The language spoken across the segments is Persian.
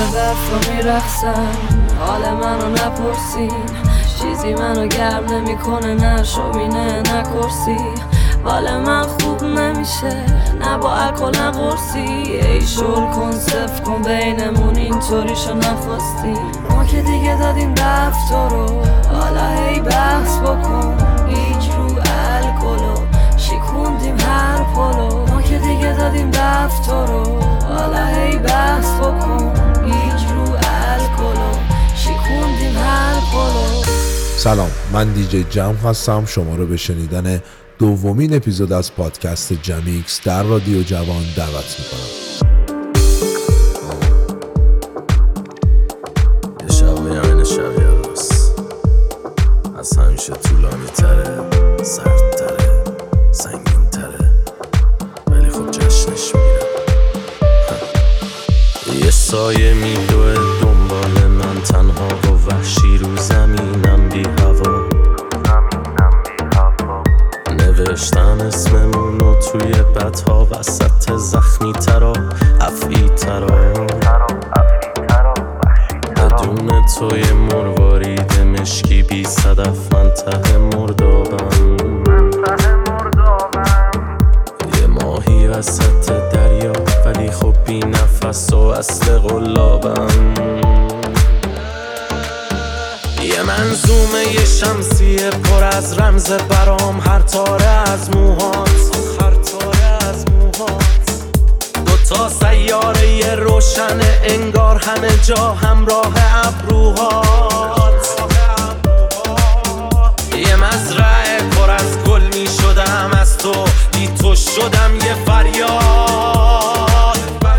دفت رو میرخصن، حال منو نپرسین، چیزی منو گرم نمیکنه، نه شومینه نه کرسی. حال من خوب نمیشه، نه با الکل نه قرصی. ای شل کن صف کن بینمون اینطوریشو نخواستی. ما که دیگه دادیم دفت رو، حالا هی بحث بکن. گیج رو الکلو شیکوندیم هر پلو. ما که دیگه دادیم دفت رو، حالا هی بحث بکن. گیج رو الکلو شیکوندیم هر پلو. سلام، من دیجی جم هستم. شما رو به شنیدن دومین اپیزود از پادکست جمیکس در رادیو جوان دعوت میکنم. یه شب یعنی شب یه روز از همیشه طولانی تره، سردتره، سنگین تره، ولی خب جشنش میگیرم. یه سایه میدوه دنبال من، تنها و وحشی رو زمینم بی هوا. نوشتم اسممونو توی بدها، وسط زخمی ترا افعی ترا. بدون توی مروارید مشکی بی صدف من ته مردابم. یه ماهی وسط دریا ولی خب بی نفس و اصل قلابم. یه منظومه یه شمسیه پر از رمز برام، هر تاره از موهات. دوتا سیاره یه روشنه انگار همه جا همراه ابروهات. یه مزرعه پر از گل می شدم از تو، بی تو شدم یه فریاد.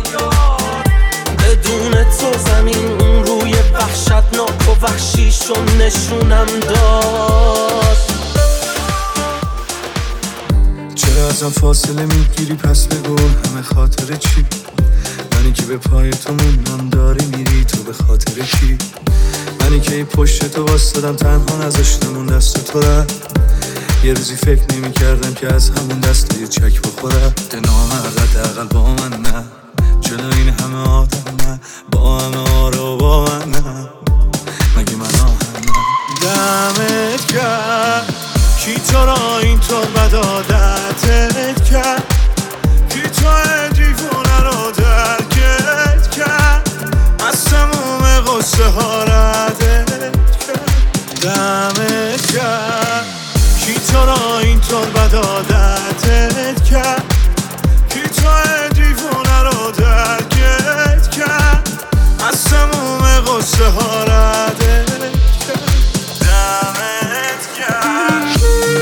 بدون تو زمین اون روی وحشتناک و وحشیشو نشونم داد. چرا ازم فاصله میگیری پس بگو همه خاطر چی؟ منی که به پای تو موندم داری میری تو به خاطر کی؟ منی که پشت تو واسدادم تنها نذاشتم اون دست تو رفت. یه روزی فکر نمی کردم که از همون دست یه چک بخورم. ده نامرد حداقل با من نه، جلو این همه آدم نه، با همه آرو با من نه، مگه من آهنم. دمت کرد کی تو را اینطور بد عادتت کرد، کی تو دیوونه رو درکت کرد، از تموم قصه ها ردت کرد. دمت کرد کی تو را اینطور بد عادتت کرد، کی تو دیوونه رو درکت کرد، از تموم قصه ها ردت کرد. دمت کرد.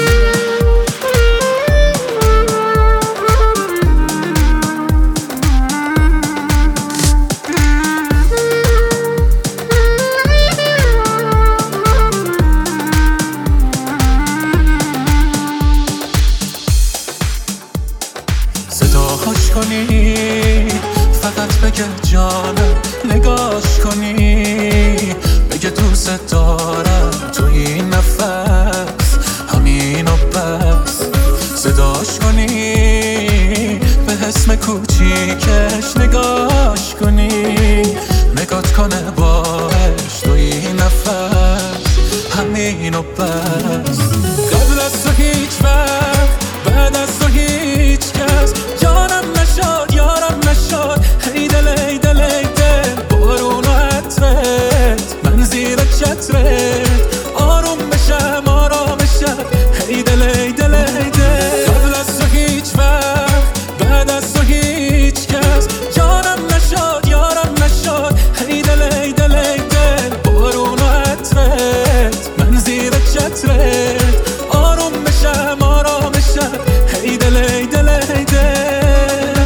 صداهاش کنی فقط بگه جانم، نگاش کنی بگه دوست دارم تو این نفس همین و بس. صداش کنی به اسم کوچیکش، نگاش کنی نگات کنه باش تو این نفس همین و بس. قبل از تو هیچ وقت، بعد از تو هیچ کس یارم نشد، یارم نشد. هی دل ای دل ای دل، بارون و عطرت من زیر چترت آروم بشم آرامشم. هی دل ای دل ای دل، قبل از تو هیچ وقت، بعد از تو هیچ کس یارم نشد، یارم نشد. هی دل ای دل ای دل، بارون و عطرت من زیر چترت آروم بشم آرامشم. هی دل ای دل ای دل،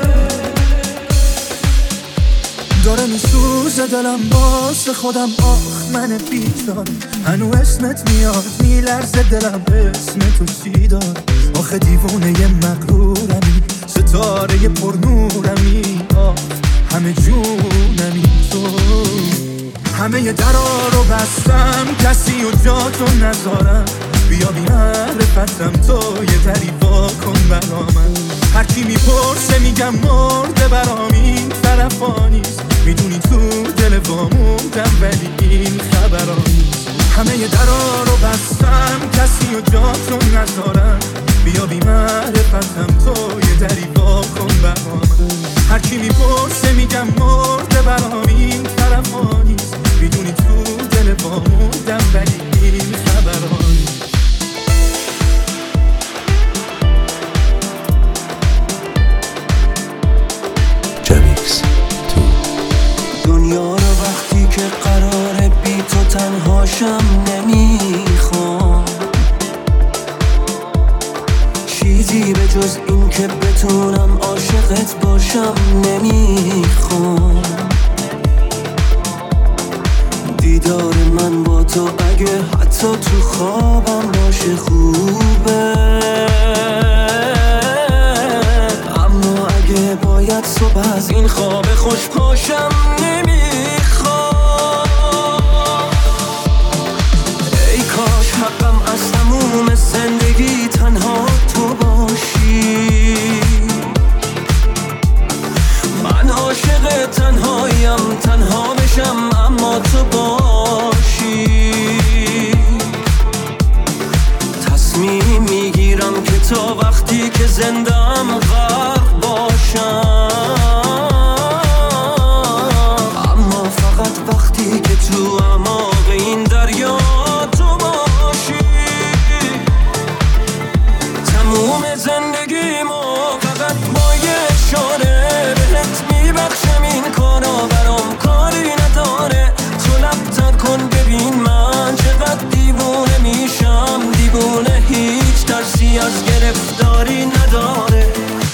داره میسوزه دلم واسه خودم. آخ من بیچاره، هنو اسمت میاد میلرزه دلم اسم تو چی دار. آخه دیوونه یه مغرورمی، ستاره یه پرنورمی. آخ همه جونمی تو، همه یه درا رو بستم کسی و جا تو نذارم. بیا معرفتم تو یه دری با کن برا من. هر کی میپرسه میگم مرده برام این طرفا نیست. میدونی تو دل واموندم ولی این خبرا نیست. همه درا رو بستم کسی و جاتو نذارم، بیا بی معرفتم تو یه دری وا کن برام. هرکی میپرسه میگم مرده برام این طرف ها نیست، میدونی تو دل واموندم ولی این خبرا نیست. جمیکس تو دنیا رو وقتی که قراره بی تو تنهاشم نمیخوام، چیزی به جز این که بتونم عاشقت باشم نمیخوام. دیدار من با تو اگه حتی تو خوابم باشه خوبه، اما اگه باید صبح از این خواب خوش پاشم نمیخوام. ای کاش حقم از تموم زندگی تنها تو باشی، من عاشق تنهاییم تنها بشم اما تو باشی. تصمیم میگیرم که تا وقتی که زندم غرق باشم، اما فقط وقتی که تو اعماق این دریا تو باشی. تموم زندگیمو فقط با یه اشاره بهت میبخشم، این کارا برام کاری نداره. تو لب کن ببین من چقدر دیوونه میشم، دیوونه هیچ ترسی از گرفتاری نداره.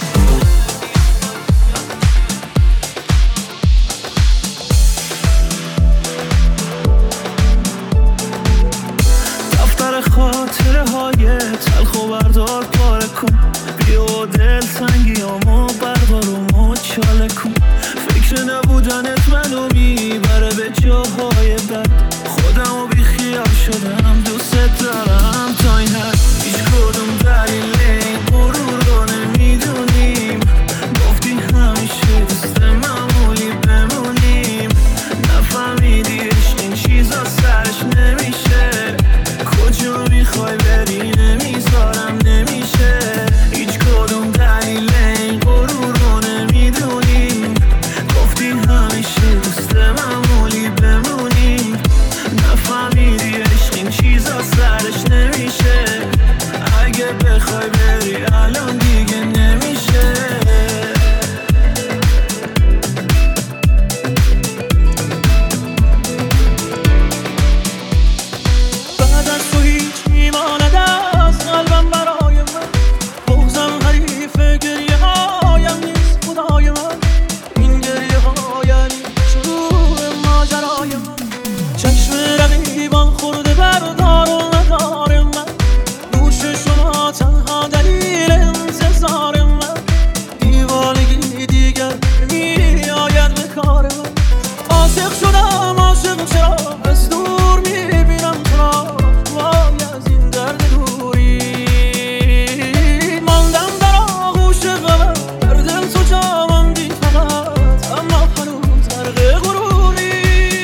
دفتر خاطره های تلخ و بردار پاره کن، بیا دل تنگیامو بردار و مچاله کن. فکر نبودنت منو میبره به جاهای بد، خودمو بی خیال شدم دوست دارم تا این حد. هیچ کدوم دلیل این غرور رو نمیدونیم، گفتی همیشه دوست معمولی بمونیم. نفهمیدی عشق این چیزا سرش نمیشه، کجا میخوای بری نمیذارم نمیشه. هیچ کدوم دلیل این غرور رو نمیدونیم، گفتی همیشه دوست معمولی بمونیم. نفهمیدی عشق این چیزا سرش نمیشه، اگه بخوای بری الان دیگه نمیشه. بعد از تو هیچ میماند از قلبم برای من، بغضم حریف گریه هایم نیست خدای من. این گریه ها یعنی شروع ماجرای من، چشم رقیبان خورده بر دار و ندار من. گوش شما تنها دلیل انتظار من، دیوانگی دیگر میآید به کار من. عاشق شدم عاشق چرا از دور میبینم تو را، وای از این درد دوری. ماندم در آغوش غمت در دل تو جا ماندی فقط، اما هنوز غرق غروری.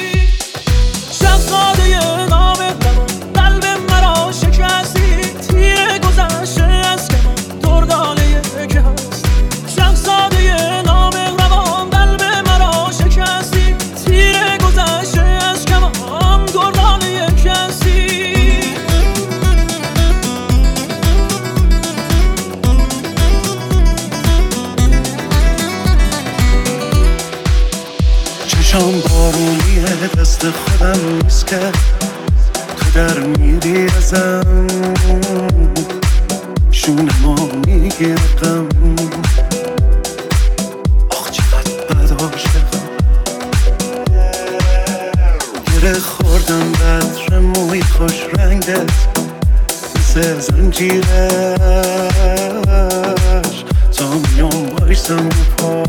شهزاده نام غمم قلب مرا شکستی، تیر گذشته از کمم دردانه که هست. شهزاده نام غمم قلب مرا شکستی، تیر گذشته از کمم دردانه که هستی. چشام بارونیه دست خودم نیست که تو در میری ازم، شونمو میگیرم. آخ چقدر بد عاشقم، گره خوردم بدر موی خوش رنگت مثل زنجیرش. تا میام بایستم پا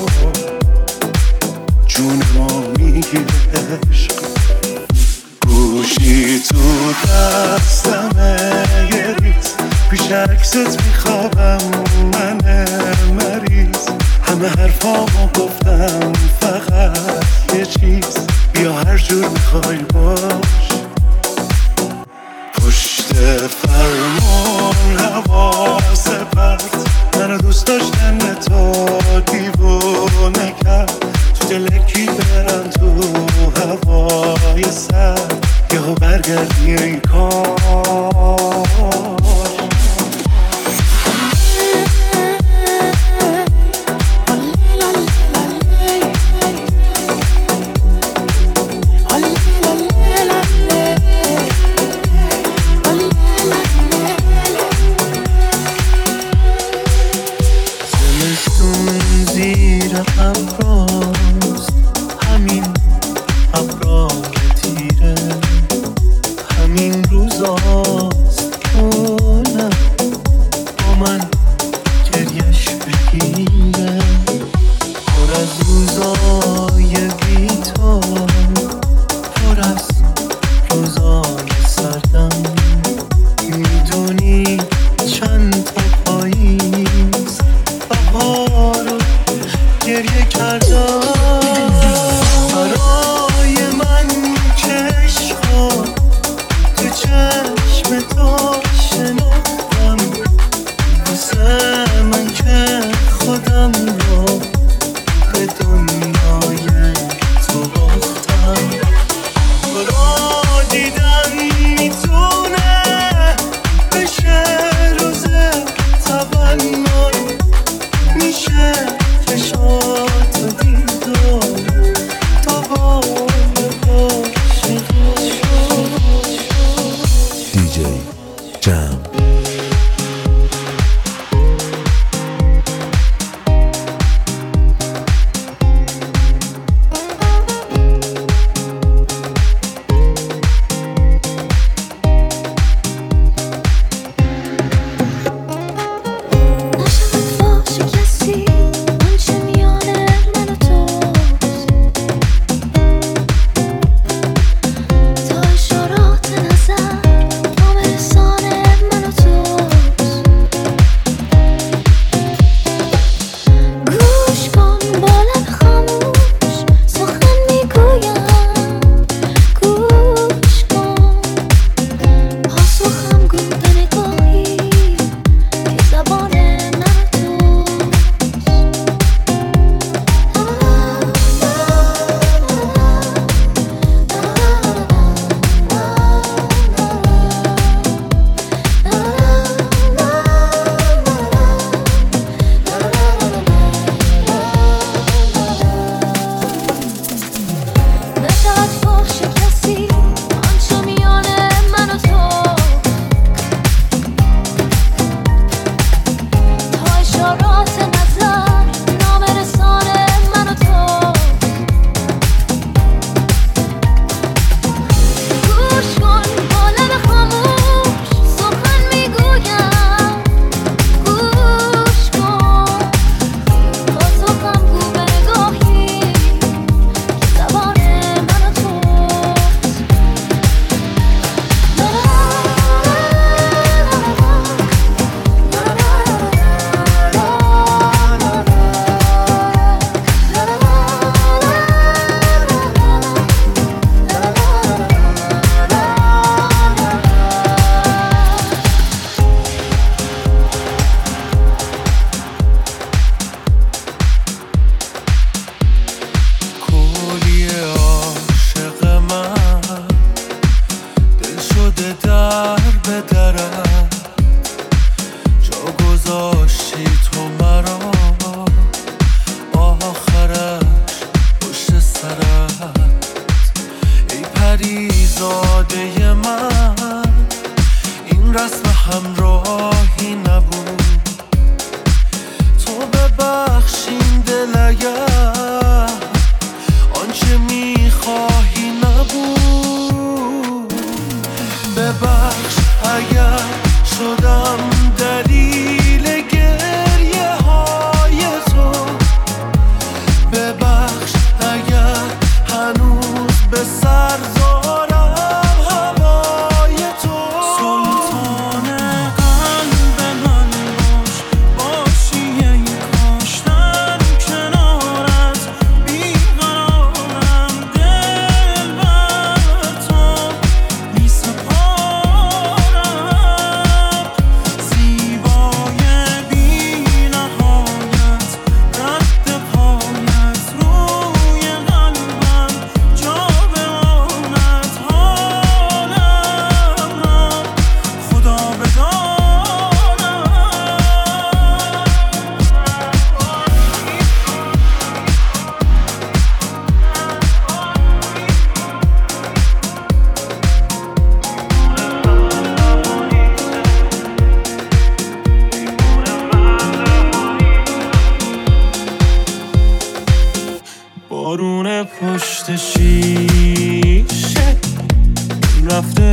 جونمو میگیره عشق. گوشی تو دستمه یه ریز، پیش عکست میخوابم من مریض. همه حرفامو گفتم فقط یه چیز بیا هر جور میخوای باش. پشت فرمان حواس پرت منو دوست داشتن تو دیوونه کرد. تو دلکی برم تو هوای سرد یهو برگردی ای کار.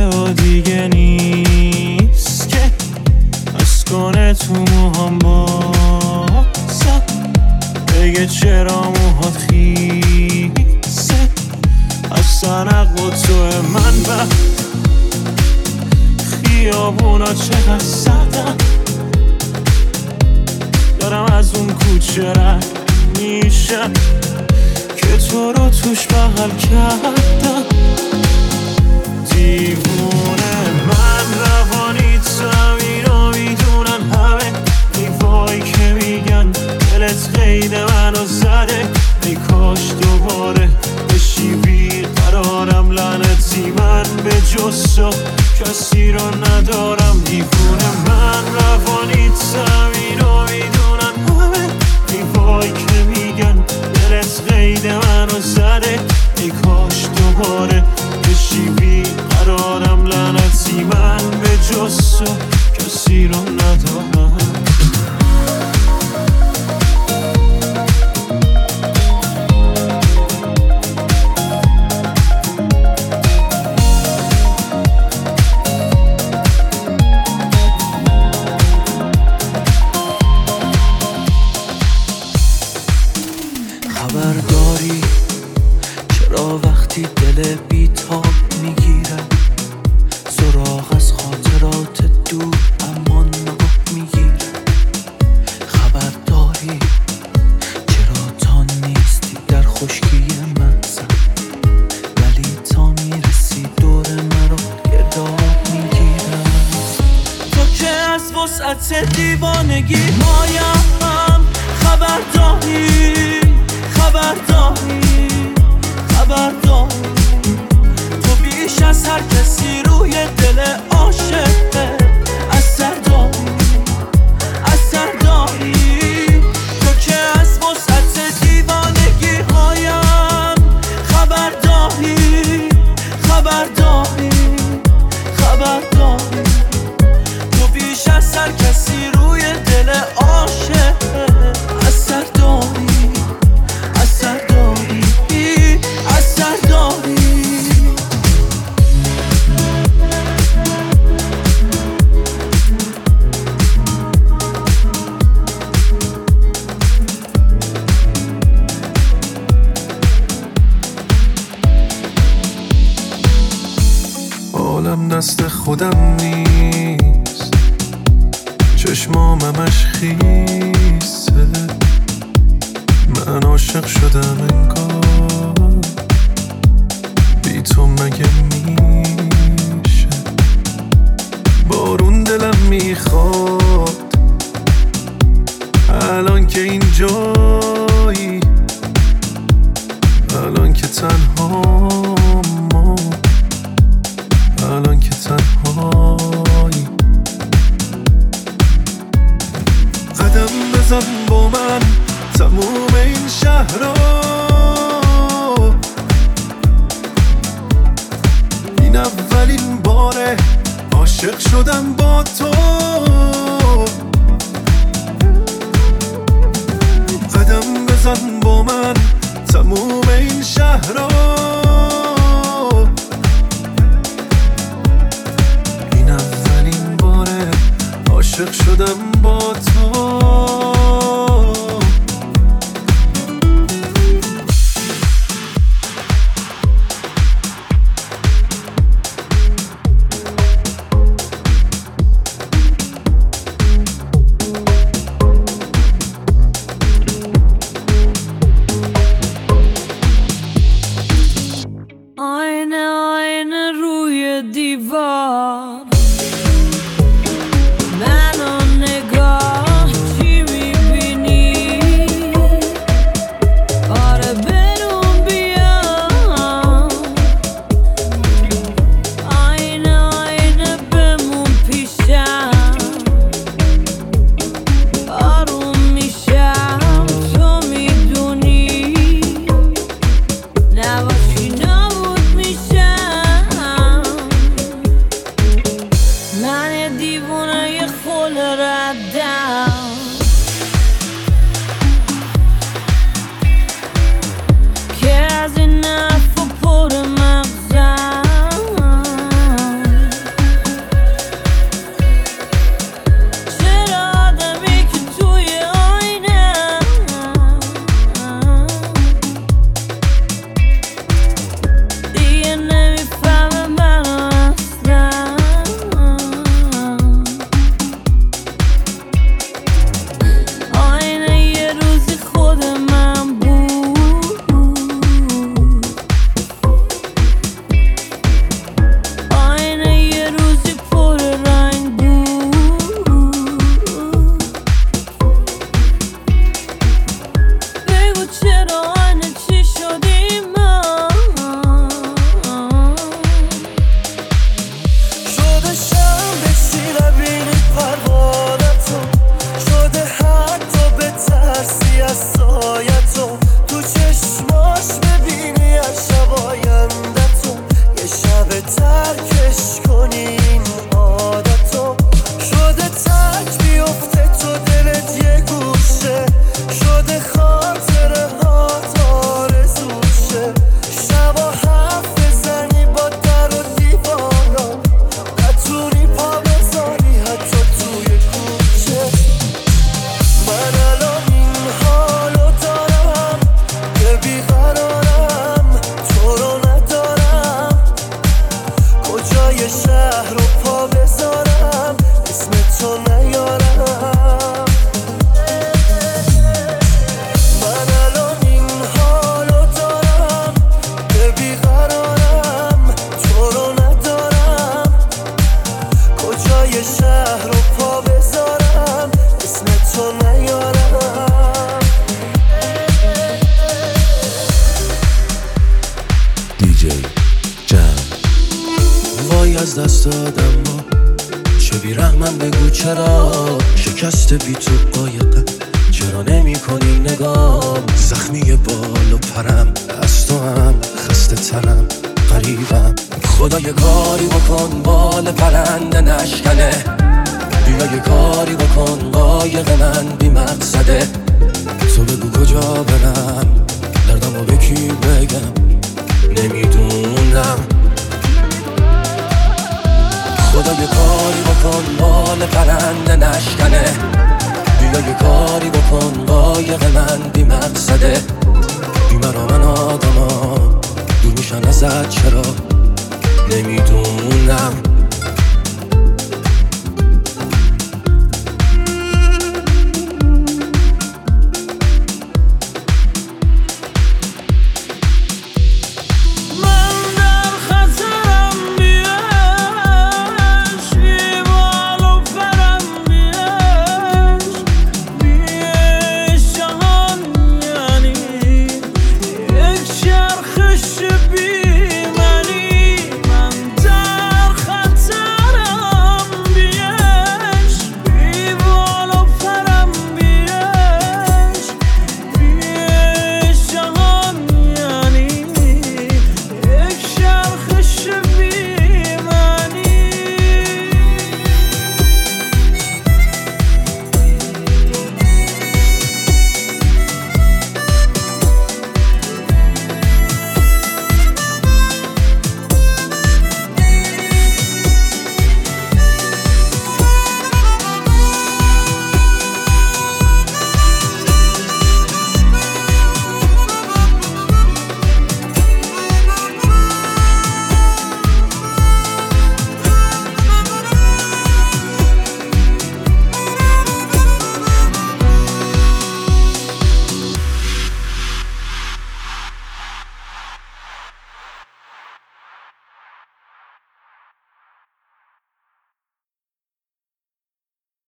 و دیگه نیست که از کنه تو موهام باسم بگه چرا موهات خیسه از سرق و تو من وقت خیابونا چقدر سردم دارم از اون کوچه رد میشم که تو رو توش بغل کردم دیوونه من روانیتم اینو میدونن همه دیوایی که میگن دلت قید منو زده ای کاش دوباره بشی بیقرارم لعنتی من به جز تو کسی رو ندارم دیوونه من روانیتم اینو میدونن همه دیوایی که میگن دلت قید منو زده ای کاش دوباره بشی بیقرارم لعنتی من به جز تو کسی رو ندارم خبرداری چرا وقتی دل بیتاب میگیرم سراغ از خاطرات دور اما نگاه میگیرم خبرداری چرا تا نیستی در خشکی مغزم ولی تا میرسی دور مرا گرداب میگیرم تو که از وسعت دیوانگی مایم خبرداری تو بیش از هر کسی روی دل عاشقه اثر داری تو که از وسعت دیوانگی هایم خبرداری تو بیش از هر کسی روی دل عاشقه اثر داری عالم دست خودم نیست چشمامش خیسه من عاشق شدم انگار بی تو مگه میشه بارون دلم میخواد الان که اینجایی الان که تنهایی قدم بزن با من تموم این شهر رو این اولین باره عاشق شدم با تو قدم بزن با من تموم این شهر رو این اولین باره عاشق شدم با تو آینه روی دیوار منو نگاه چی میبینی آره برون بیام آینه بمون پیشم آروم میشم تو میدونی نباشی نبود میشم هرچی نبینی پروانتو شده حتی به ترسی از سایتو تو چشماش ببینی از شب آیندتو یه شب ترکش کنی این عادتو شده ترک بیفته تو دلت یه گوشه شده خاطره ها آرزوشه شبا حرف بزنی با در و دیوارا نتونی پا بذاری حتی توی کوچه من الان این حالو دارم که بیقرارم تو رو ندارم کجای شهر رو پا بذارم اسم تو نیارم من الان این حالو دارم که بیقرارم تو رو ندارم کجای شهر رو پا بذارم اسم تو نیارم دیجی جم. وای از دست دادم ما چه بیرحمم بگو چرا شکست بی تو قایقه چرا نمی کنی نگام زخمی بال و پرم از تو هم خسته ترم قریبم خدا یه کاری بکن بال پرنده نشکنه بیا یه کاری بکن قایق من بی مقصده تو بگو کجا برم دردم رو به کی بگم نمیدونم خدا یه کاری بکن بال پرنده نشکنه بیا یه کاری بکن قایق من بی مقصده بی مرا من آدم ها دور میشن ازت چرا نمیدونم